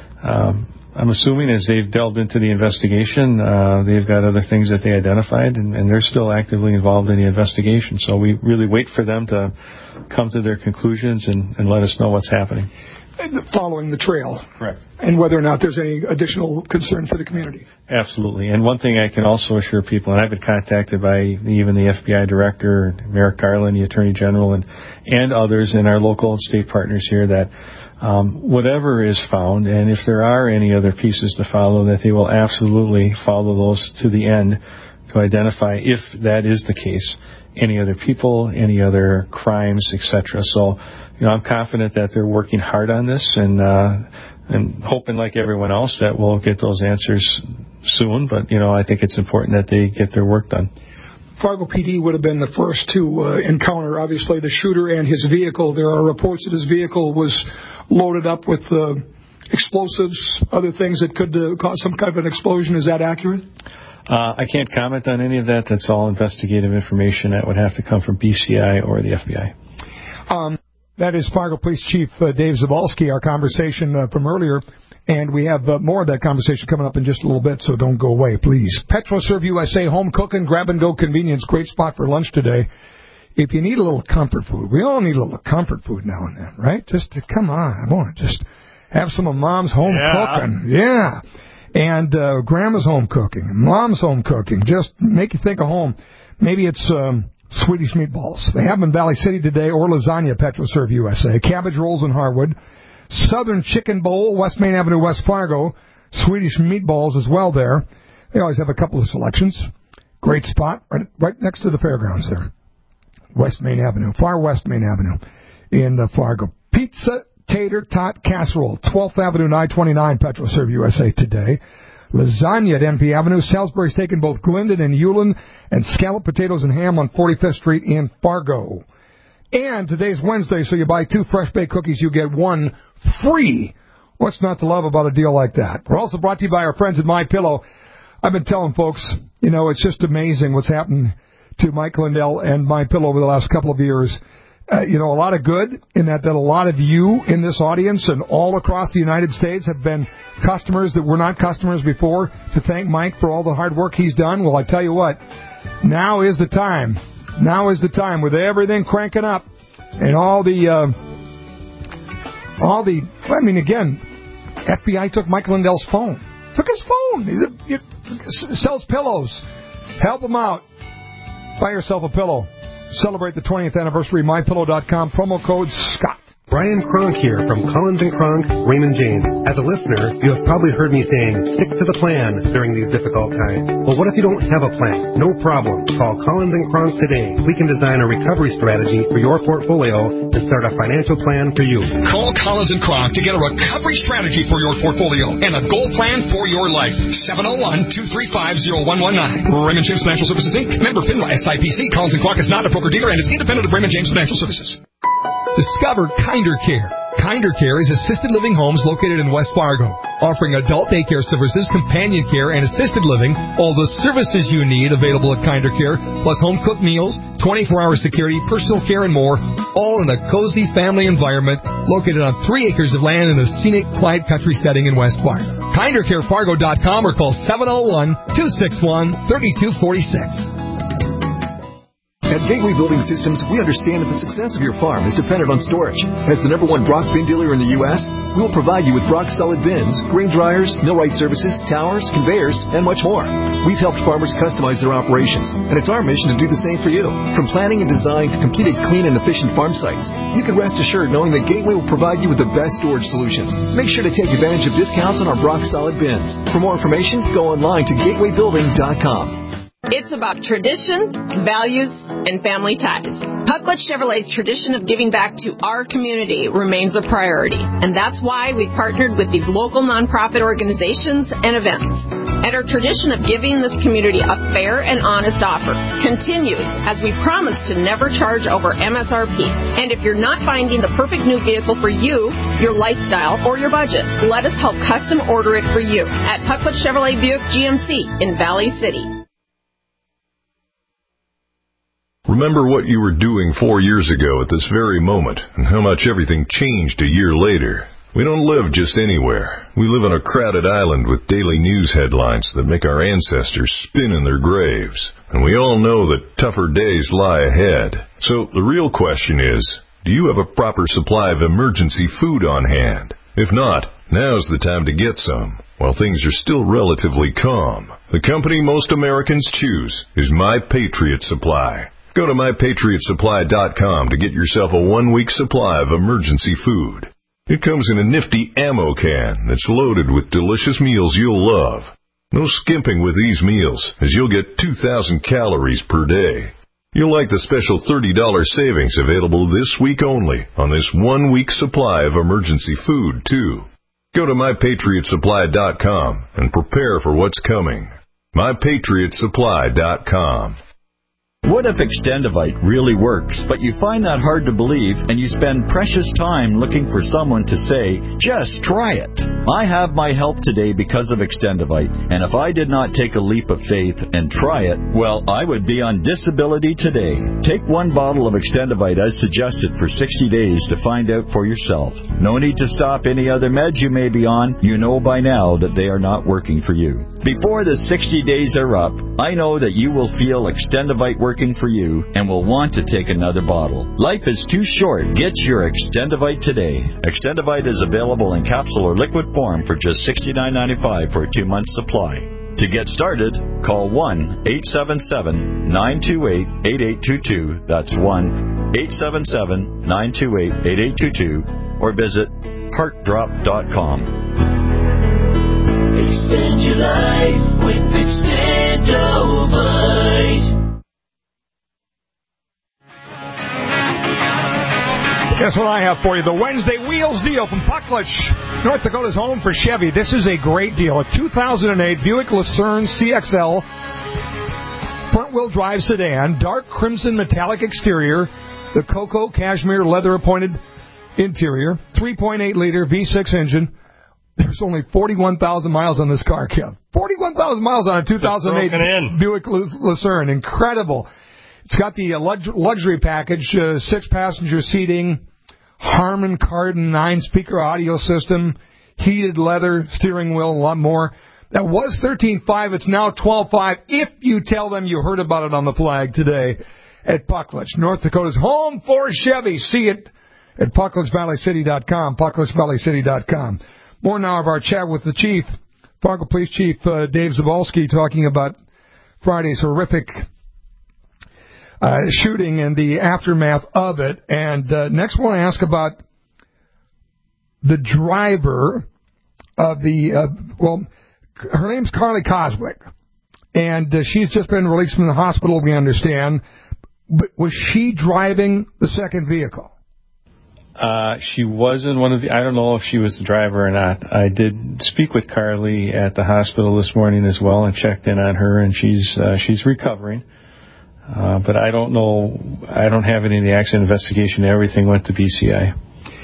Um, I'm assuming as they've delved into the investigation, uh, they've got other things that they identified, and, and they're still actively involved in the investigation. So we really wait for them to come to their conclusions and, and let us know what's happening. Following the trail. Correct. And whether or not there's any additional concern for the community. Absolutely. And one thing I can also assure people, and I've been contacted by even the F B I director, Merrick Garland, the Attorney General, and, and others in our local and state partners here, that Um, whatever is found, and if there are any other pieces to follow, that they will absolutely follow those to the end to identify, if that is the case, any other people, any other crimes, et cetera. So, you know, I'm confident that they're working hard on this, and uh, and hoping, like everyone else, that we'll get those answers soon. But, you know, I think it's important that they get their work done. Fargo P D would have been the first to uh, encounter, obviously, the shooter and his vehicle. There are reports that his vehicle was loaded up with uh, explosives, other things that could uh, cause some kind of an explosion. Is that accurate? Uh, I can't comment on any of that. That's all investigative information. That would have to come from B C I or the F B I. Um, that is Fargo Police Chief uh, Dave Zabalski, our conversation uh, from earlier. And we have uh, more of that conversation coming up in just a little bit, so don't go away, please. PetroServe U S A, home cooking, grab-and-go convenience, great spot for lunch today. If you need a little comfort food, we all need a little comfort food now and then, right? Just to, come on, I want to just have some of Mom's home yeah. cooking. Yeah. And uh, Grandma's home cooking, Mom's home cooking. Just make you think of home. Maybe it's um, Swedish meatballs. They have them in Valley City today, or lasagna, PetroServe U S A. Cabbage rolls in Harwood. Southern Chicken Bowl, West Main Avenue, West Fargo. Swedish meatballs as well there. They always have a couple of selections. Great spot, right, right next to the fairgrounds there. West Main Avenue, far West Main Avenue in uh, Fargo. Pizza, tater, tot, casserole, twelfth Avenue, nine twenty-nine, PetroServe U S A today. Lasagna at M P Avenue, Salisbury steak in both Glendon and Ulen, and scalloped potatoes and ham on forty-fifth Street in Fargo. And today's Wednesday, so you buy two fresh baked cookies, you get one free. What's not to love about a deal like that? We're also brought to you by our friends at MyPillow. I've been telling folks, you know, it's just amazing what's happened to Mike Lindell and MyPillow over the last couple of years. Uh, you know, a lot of good in that, that a lot of you in this audience and all across the United States have been customers that were not customers before, to thank Mike for all the hard work he's done. Well, I tell you what, now is the time. Now is the time with everything cranking up and all the, uh, all the, I mean, again, F B I took Mike Lindell's phone. Took his phone. He's a, he sells pillows. Help him out. Buy yourself a pillow. Celebrate the twentieth anniversary. My Pillow dot com. Promo code SCOTT. Brian Kronk here from Collins and Kronk, Raymond James. As a listener, you have probably heard me saying, stick to the plan during these difficult times. Well, what if you don't have a plan? No problem. Call Collins and Kronk today. We can design a recovery strategy for your portfolio and start a financial plan for you. Call Collins and Kronk to get a recovery strategy for your portfolio and a goal plan for your life. seven oh one, two three five, oh one one nine. Raymond James Financial Services, Incorporated. Member FINRA S I P C. Collins and Kronk is not a broker-dealer and is independent of Raymond James Financial Services. Discover Kinder Care. Kinder Care is assisted living homes located in West Fargo, offering adult daycare services, companion care, and assisted living. All the services you need available at Kinder Care, plus home-cooked meals, twenty-four hour security, personal care, and more, all in a cozy family environment located on three acres of land in a scenic, quiet country setting in West Fargo. kinder care fargo dot com or call seven oh one, two six one, three two four six. At Gateway Building Systems, we understand that the success of your farm is dependent on storage. As the number one Brock bin dealer in the U S, we will provide you with Brock solid bins, grain dryers, millwright services, towers, conveyors, and much more. We've helped farmers customize their operations, and it's our mission to do the same for you. From planning and design to completed clean and efficient farm sites, you can rest assured knowing that Gateway will provide you with the best storage solutions. Make sure to take advantage of discounts on our Brock solid bins. For more information, go online to gateway building dot com. It's about tradition, values, and family ties. Pucklet Chevrolet's tradition of giving back to our community remains a priority, and that's why we've partnered with these local nonprofit organizations and events. And our tradition of giving this community a fair and honest offer continues as we promise to never charge over M S R P. And if you're not finding the perfect new vehicle for you, your lifestyle, or your budget, let us help custom order it for you at Pucklet Chevrolet Buick G M C in Valley City. Remember what you were doing four years ago at this very moment and how much everything changed a year later. We don't live just anywhere. We live on a crowded island with daily news headlines that make our ancestors spin in their graves. And we all know that tougher days lie ahead. So the real question is, do you have a proper supply of emergency food on hand? If not, now's the time to get some, while things are still relatively calm. The company most Americans choose is My Patriot Supply. Go to my patriot supply dot com to get yourself a one-week supply of emergency food. It comes in a nifty ammo can that's loaded with delicious meals you'll love. No skimping with these meals, as you'll get two thousand calories per day. You'll like the special thirty dollars savings available this week only on this one-week supply of emergency food, too. Go to my patriot supply dot com and prepare for what's coming. my patriot supply dot com. What if Extendivite really works, but you find that hard to believe and you spend precious time looking for someone to say, just try it? I have my help today because of Extendivite, and if I did not take a leap of faith and try it, well, I would be on disability today. Take one bottle of Extendivite as suggested for sixty days to find out for yourself. No need to stop any other meds you may be on. You know by now that they are not working for you. Before the sixty days are up, I know that you will feel Extendivite working for you and will want to take another bottle. Life is too short. Get your Extendivite today. Extendivite is available in capsule or liquid form for just sixty-nine ninety-five for a two-month supply. To get started, call one eight seven seven, nine two eight, eight eight two two. That's one eight seven seven, nine two eight, eight eight two two or visit heart drop dot com. Extend your life with Extendivite. Guess what I have for you? The Wednesday Wheels deal from Pucklich, North Dakota's home for Chevy. This is a great deal. A two thousand eight Buick Lucerne C X L front-wheel drive sedan, dark crimson metallic exterior, the cocoa cashmere leather-appointed interior, three point eight liter V six engine. There's only forty-one thousand miles on this car, Kev. forty-one thousand miles on a two thousand eight Buick Lucerne. Incredible. It's got the uh, luxury package, uh, six-passenger seating, Harman Kardon nine-speaker audio system, heated leather, steering wheel, a lot more. That was thirteen five. It's now twelve five if you tell them you heard about it on the flag today at Pucklich, North Dakota's home for Chevy. See it at pucklich valley city dot com, pucklich valley city dot com. More now of our chat with the chief, Fargo Police Chief uh, Dave Zabalski, talking about Friday's horrific Uh, shooting and the aftermath of it. And uh, next, I want to ask about the driver of the, uh, well, her name's Carly Coswick, and uh, she's just been released from the hospital, we understand. But was she driving the second vehicle? Uh, she wasn't one of the, I don't know if she was the driver or not. I did speak with Carly at the hospital this morning as well and checked in on her, and she's uh, she's recovering. Uh, but I don't know, I don't have any of the accident investigation. Everything went to B C I.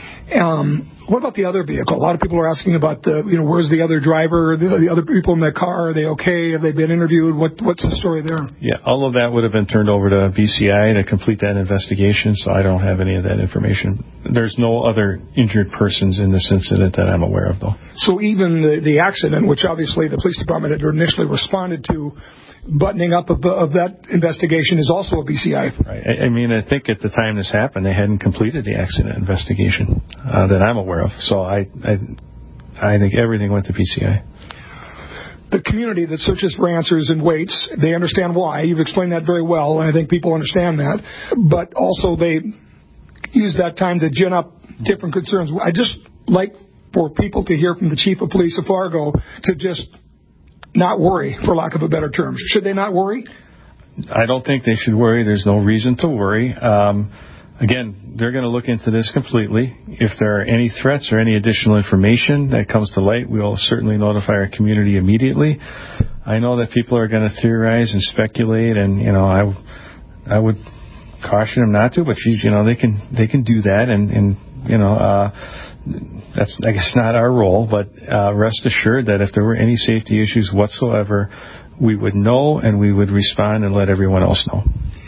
Um, what about the other vehicle? A lot of people are asking about the, you know, where's the other driver, the, the other people in the car? Are they okay? Have they been interviewed? What What's the story there? Yeah, all of that would have been turned over to B C I to complete that investigation, so I don't have any of that information. There's no other injured persons in this incident that I'm aware of, though. So even the, the accident, which obviously the police department had initially responded to, buttoning up of, of that investigation is also a B C I. Right. I, I mean, I think at the time this happened, they hadn't completed the accident investigation uh, that I'm aware of. So I, I, I think everything went to B C I. The community that searches for answers and waits, they understand why. You've explained that very well, and I think people understand that. But also they use that time to gin up different concerns. I just like for people to hear from the chief of police of Fargo to just not worry, for lack of a better term. Should they not worry? I don't think they should worry. There's no reason to worry. Um, again, they're going to look into this completely. If there are any threats or any additional information that comes to light, we'll certainly notify our community immediately. I know that people are going to theorize and speculate, and you know, I, I would caution them not to. But geez, you know, they can they can do that, and, and you know. Uh, That's, I guess, not our role, but uh, rest assured that if there were any safety issues whatsoever, we would know and we would respond and let everyone else know.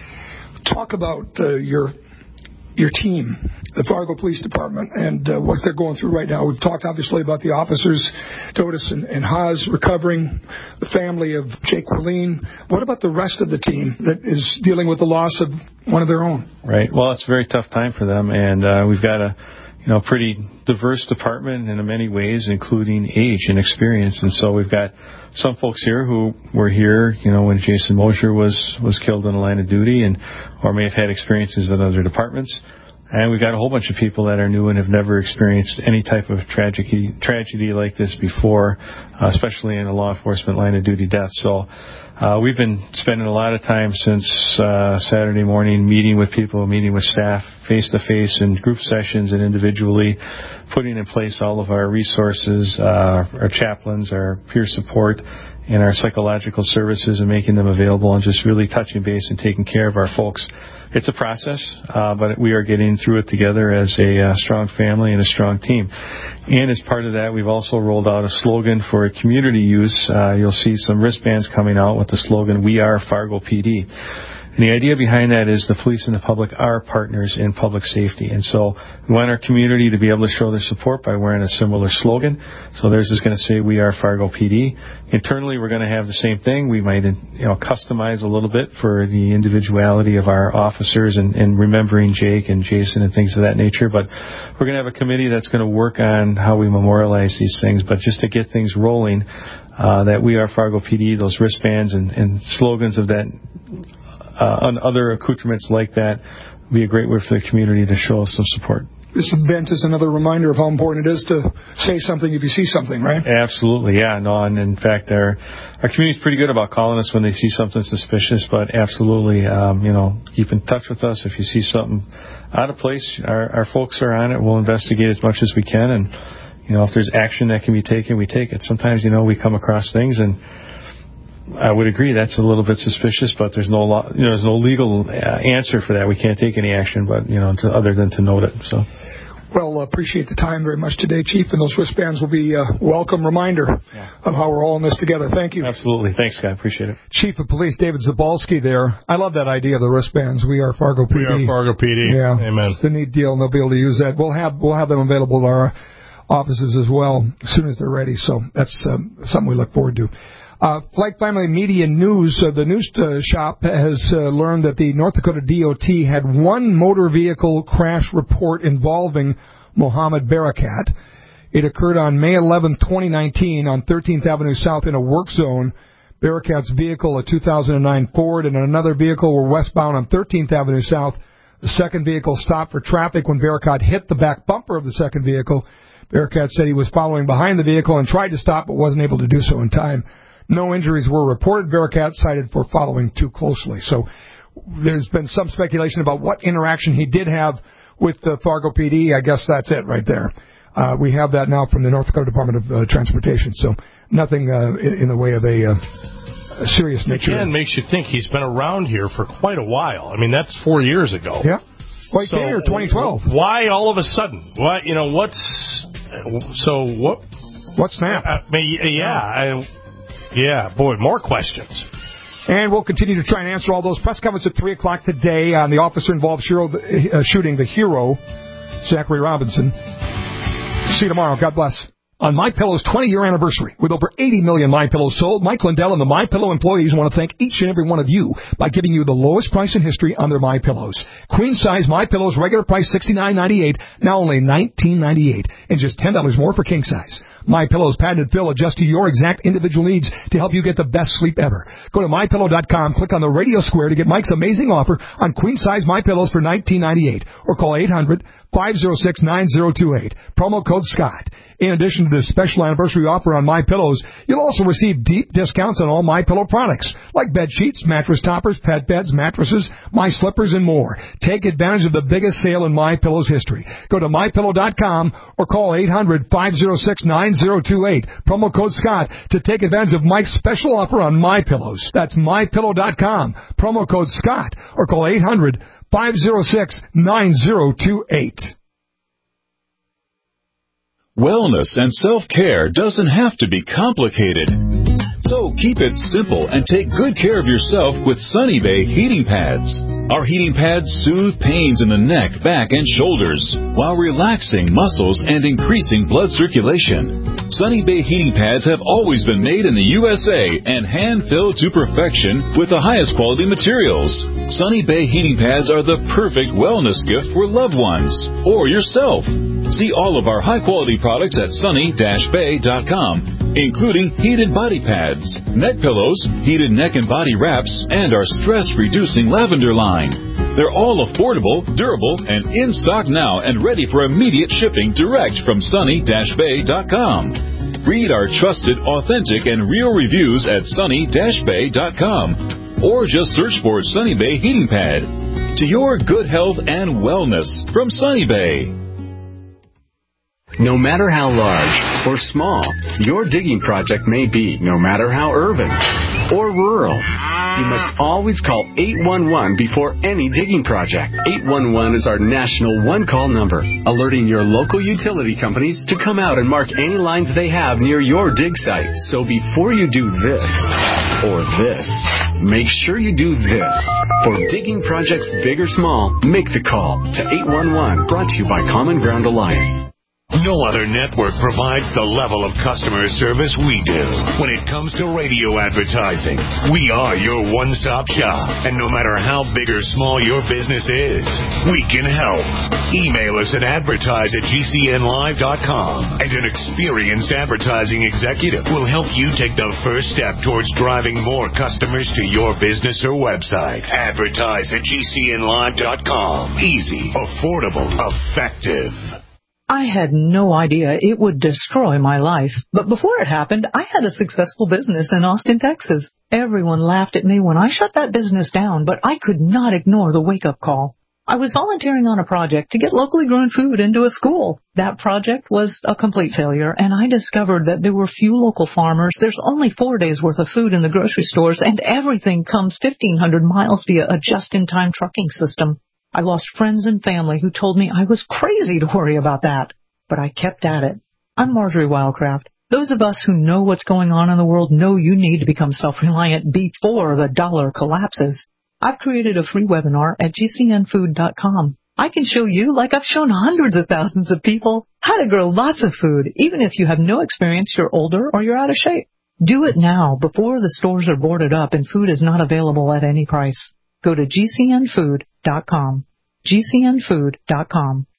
Talk about uh, your your team, the Fargo Police Department, and uh, what they're going through right now. We've talked, obviously, about the officers, Totis and, and Haas, recovering, the family of Jake Quilleen. What about the rest of the team that is dealing with the loss of one of their own? Right. Well, it's a very tough time for them, and uh, we've got a you know, pretty diverse department in many ways, including age and experience. And so we've got some folks here who were here, you know, when Jason Mosier was, was killed in the line of duty, and or may have had experiences in other departments. And we've got a whole bunch of people that are new and have never experienced any type of tragedy, tragedy like this before, uh, especially in a law enforcement line of duty death. So uh, we've been spending a lot of time since uh, Saturday morning meeting with people, meeting with staff face-to-face in group sessions and individually, putting in place all of our resources, uh, our chaplains, our peer support, and our psychological services, and making them available, and just really touching base and taking care of our folks. It's a process, uh, but we are getting through it together as a uh, strong family and a strong team. And as part of that, we've also rolled out a slogan for community use. Uh, you'll see some wristbands coming out with the slogan, "We are Fargo P D." And the idea behind that is the police and the public are partners in public safety. And so we want our community to be able to show their support by wearing a similar slogan. So theirs is going to say, "We are Fargo P D." Internally, we're going to have the same thing. We might, you know, customize a little bit for the individuality of our officers and, and remembering Jake and Jason and things of that nature. But we're going to have a committee that's going to work on how we memorialize these things. But just to get things rolling, uh, that "We are Fargo P D," those wristbands and, and slogans of that, Uh, on other accoutrements like that, would be a great way for the community to show us some support. This event is another reminder of how important it is to say something if you see something, right? Absolutely, yeah. No, and in fact, our our community is pretty good about calling us when they see something suspicious. But absolutely, um, you know, keep in touch with us if you see something out of place. Our, our folks are on it. We'll investigate as much as we can, and you know, if there's action that can be taken, we take it. Sometimes, you know, we come across things and I would agree that's a little bit suspicious, but there's no law, you know, there's no legal uh, answer for that. We can't take any action, but you know, to, other than to note it. So. Well, appreciate the time very much today, Chief, and those wristbands will be a welcome reminder yeah. of how we're all in this together. Thank you. Absolutely. Thanks, Scott. Appreciate it. Chief of Police David Zabalski there. I love that idea of the wristbands. We are Fargo P D. We are Fargo P D. Yeah. Amen. It's a neat deal, and they'll be able to use that. We'll have we'll have them available at our offices as well as soon as they're ready. So that's um, something we look forward to. Uh, Flight Family Media News, uh, the news uh, shop has uh, learned that the North Dakota D O T had one motor vehicle crash report involving Mohammed Barakat. It occurred on May eleventh, twenty nineteen on thirteenth Avenue South in a work zone. Barakat's vehicle, a two thousand nine Ford, and another vehicle were westbound on thirteenth Avenue South. The second vehicle stopped for traffic when Barakat hit the back bumper of the second vehicle. Bearcat said he was following behind the vehicle and tried to stop but wasn't able to do so in time. No injuries were reported. Bearcat cited for following too closely. So there's been some speculation about what interaction he did have with the Fargo P D. I guess that's it right there. Uh, we have that now from the North Dakota Department of uh, Transportation. So nothing uh, in, in the way of a, uh, a serious nature. Again, makes you think he's been around here for quite a while. I mean, that's four years ago. Yeah. Well, he so, came here in twenty twelve. Why all of a sudden? What, you know, what's... So what... What snap? I mean, yeah, I, yeah, boy, more questions. And we'll continue to try and answer all those. Press conference at three o'clock today on the officer-involved hero, uh, shooting, the hero, Zachary Robinson. See you tomorrow. God bless. On MyPillow's twenty-year anniversary, with over eighty million MyPillows sold, Mike Lindell and the MyPillow employees want to thank each and every one of you by giving you the lowest price in history on their MyPillows. Queen-size MyPillows, regular price sixty-nine ninety-eight, now only nineteen ninety-eight, and just ten dollars more for king-size. MyPillow's patented fill adjusts to your exact individual needs to help you get the best sleep ever. Go to my pillow dot com, click on the radio square to get Mike's amazing offer on queen-size MyPillows for nineteen ninety-eight, or call eight hundred five oh six nine oh two eight. Promo code Scott. In addition to this special anniversary offer on MyPillows, you'll also receive deep discounts on all MyPillow products, like bed sheets, mattress toppers, pet beds, mattresses, My Slippers, and more. Take advantage of the biggest sale in MyPillow's history. Go to my pillow dot com or call eight hundred five oh six nine oh two eight. Promo code Scott to take advantage of Mike's special offer on MyPillows. That's my pillow dot com. Promo code Scott or call eight hundred five oh six nine oh two eight. Wellness and self-care doesn't have to be complicated. So keep it simple and take good care of yourself with Sunny Bay heating pads. Our heating pads soothe pains in the neck, back, and shoulders while relaxing muscles and increasing blood circulation. Sunny Bay heating pads have always been made in the U S A and hand-filled to perfection with the highest quality materials. Sunny Bay heating pads are the perfect wellness gift for loved ones or yourself. See all of our high-quality products at sunny dash bay dot com, including heated body pads, neck pillows, heated neck and body wraps, and our stress-reducing lavender line. They're all affordable, durable, and in stock now and ready for immediate shipping direct from sunny dash bay dot com. Read our trusted, authentic, and real reviews at sunny dash bay dot com or just search for Sunny Bay Heating Pad. To your good health and wellness from Sunny Bay. No matter how large or small your digging project may be, no matter how urban or rural, you must always call eight one one before any digging project. eight one one is our national one-call number, alerting your local utility companies to come out and mark any lines they have near your dig site. So before you do this or this, make sure you do this. For digging projects big or small, make the call to eight one one, brought to you by Common Ground Alliance. No other network provides the level of customer service we do. When it comes to radio advertising, we are your one-stop shop. And no matter how big or small your business is, we can help. Email us at advertise at g c n live dot com, and an experienced advertising executive will help you take the first step towards driving more customers to your business or website. Advertise at g c n live dot com. Easy, affordable, effective. I had no idea it would destroy my life. But before it happened, I had a successful business in Austin, Texas. Everyone laughed at me when I shut that business down, but I could not ignore the wake-up call. I was volunteering on a project to get locally grown food into a school. That project was a complete failure, and I discovered that there were few local farmers. There's only four days' worth of food in the grocery stores, and everything comes fifteen hundred miles via a just-in-time trucking system. I lost friends and family who told me I was crazy to worry about that. But I kept at it. I'm Marjorie Wildcraft. Those of us who know what's going on in the world know you need to become self-reliant before the dollar collapses. I've created a free webinar at g c n food dot com. I can show you, like I've shown hundreds of thousands of people, how to grow lots of food, even if you have no experience, you're older, or you're out of shape. Do it now before the stores are boarded up and food is not available at any price. Go to g c n food dot com. g c n food dot com.